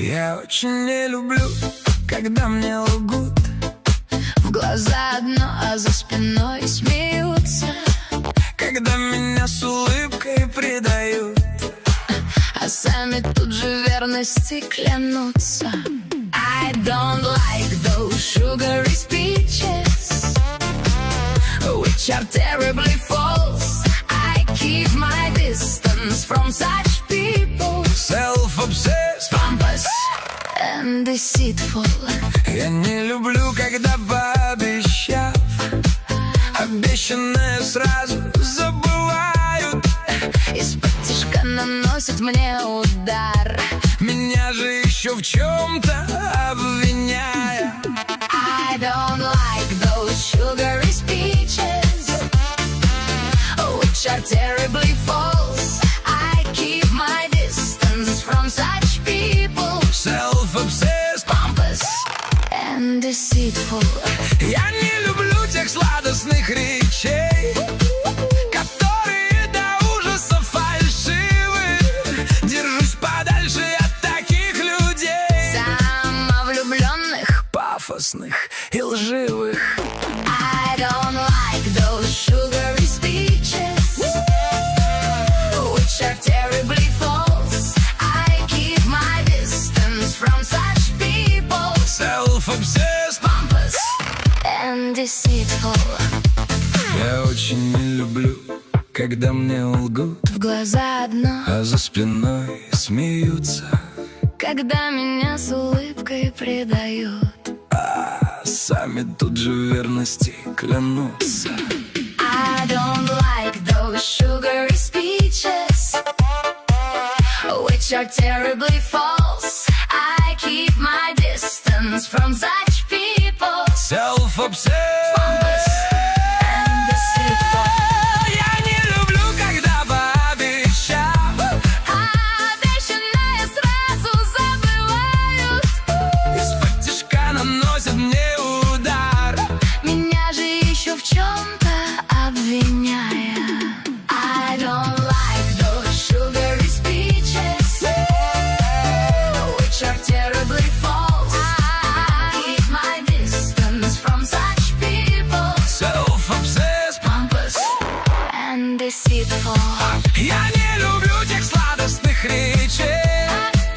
Я очень не люблю, когда мне лгут. В глаза одно, а за спиной смеются. Когда меня с улыбкой предают, а сами тут же верности клянутся. I don't like those sugary speeches, which are terribly false. I keep my distance from such people. Self-obsessed, pompous and deceitful. Я не люблю, когда пообещав, обещанное сразу забывают. Из-под тишка наносят мне удар, меня же еще в чем-то обвиняя. I don't like those sugary speeches, which are terribly false. I keep my distance from such people. Self-obsessed, pompous and deceitful. Я не люблю тех сладостных речей, которые до ужаса фальшивы. Держусь подальше от таких людей, самовлюбленных, пафосных и лживых. I don't like those sugary speeches, which are terribly false. I keep my distance from such people. Self-obsessed, pompous and deceitful. Я очень не люблю, когда мне лгут. В глаза одно, а за спиной смеются. Когда меня с улыбкой предают, а сами тут же в верности клянутся. I don't like those sugary speeches, which are terribly false. I keep my distance from such people. Self-obsessed, pompous and deceitful. Я не люблю, когда пообещав, обещанное сразу забывают. из-под тишка наносят мне удар, меня же еще в чем-то обвиняя. I don't like those sugary speeches, which are terribly false. I keep my distance from such people. Self-obsessed, Pompous and deceitful. Я не люблю тех сладостных речей,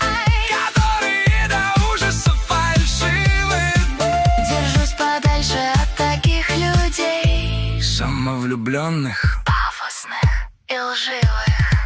которые до ужаса фальшивы. Держусь подальше от таких людей, Самовлюбленных, пафосных и лживых.